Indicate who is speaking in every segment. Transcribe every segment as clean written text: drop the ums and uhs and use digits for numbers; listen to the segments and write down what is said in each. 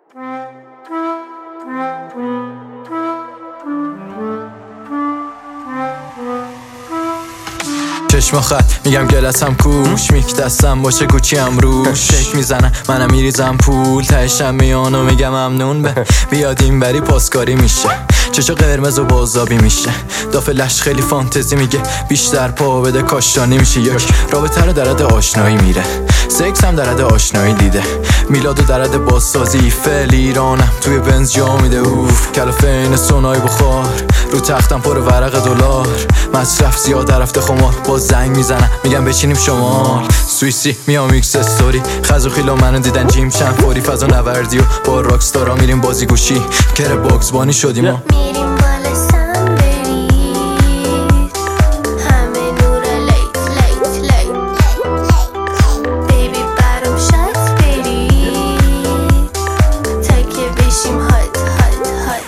Speaker 1: چشم خط میگم گلتم کوش میک دستم باشه کوچیم روش شک میزنم منم میریزم پول تهشم میانو میگم ممنون به بیاد این بری پاسکاری میشه چشا قرمز و بازابی میشه دافلش خیلی فانتزی میگه بیشتر پا بده کاشتانی میشه یک رابطه رو درد آشنایی میره سکس هم درد آشنایی دیده میلاد و درد بازسازی فعل ایرانم توی بنز جا میده اوف کلافین سونای بخار رو تختم پر ورق دلار مصرف زیاد رفته خمار با زنگ میزنم میگم بچینیم شمال سوئیسی میام ایکس استوری خز و خیلا منو دیدن جیم شن فوری فضا نوردی و با راکستارا میریم بازی گوشی کره باکس بانی شدیم ما
Speaker 2: میریم بالا سم برید همه نور لیت لیت لیت بیبی برام شات برید تکه بشیم هات هات هات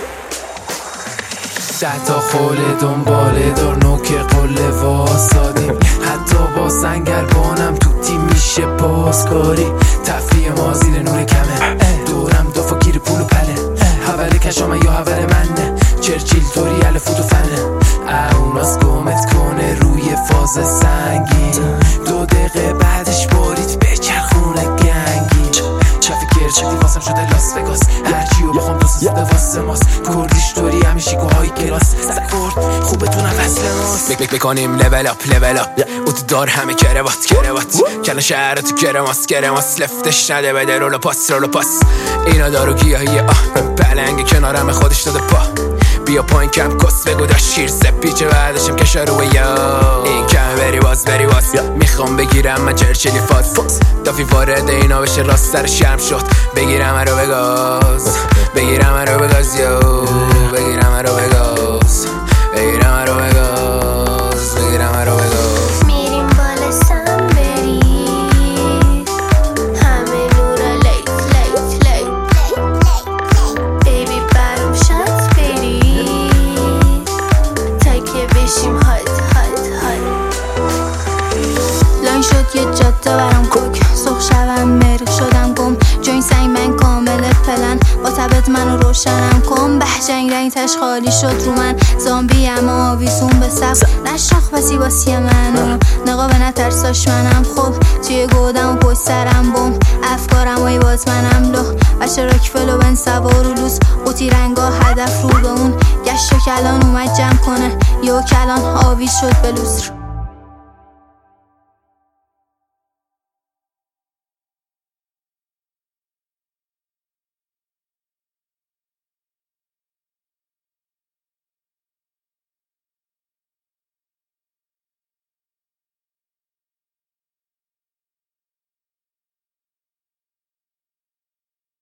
Speaker 3: 10 تا خوله دنباله دار نوک قله واسادیم حتی با سنگربانم تو تیم میشه بازکاری تفریح ما زیر نور کمه دورم دافا گیر پول و پله حول کشامه یا حول منه چرچیل توری الف و فنه اوناس گمت کنه روی فاز سنگین 2 دقیقه بعدش برید بچرخونه گنگین چفی کرچی واسم شده لاس وگاس هرچی و بخوام دوست زده واسه ماست کردیش توری همیشیکوهای کلاس سکورد خوبتون وصل ماست بکنیم لول اپ اوت دار همه کروات کلا شهر تو کرماس لفتش نده بده رولو پاس اینا دارو گیاهیه پلنگ کنارم خودش داده پا بیا پایین کم کس بگو دا شیر سپیچه بعدشم کشا روی یا این کم بری باز میخوام بگیرم من چرچلی فاز دافی وارد اینا بشه راست سر شرم شد بگیرم رو بگاز یو بگیرم رو بگاز
Speaker 2: میریم بالا سم برید همه نور لیت لیت لیت بیبی برام شات برید تکه بشیم هات هات هات لاین شد یه جاده برام کوک صبح شبم مرغ شدم گم جوین سنگ من کامل پلن با تبت منو روشنم کن به جنگ رنگ تش خالی شد رو من زامبی اما آویزون به سب نشاخ بسی باسی منو نقابه نترساش منم خوب توی گودم و پشت سرم بم افکارم وی باز منم لو بچه راکفل و بن سوار و لوس قوطی رنگا هدف رو به اون گشت و کلان اومد جمع کنه یو کلان آویز شد به لوسر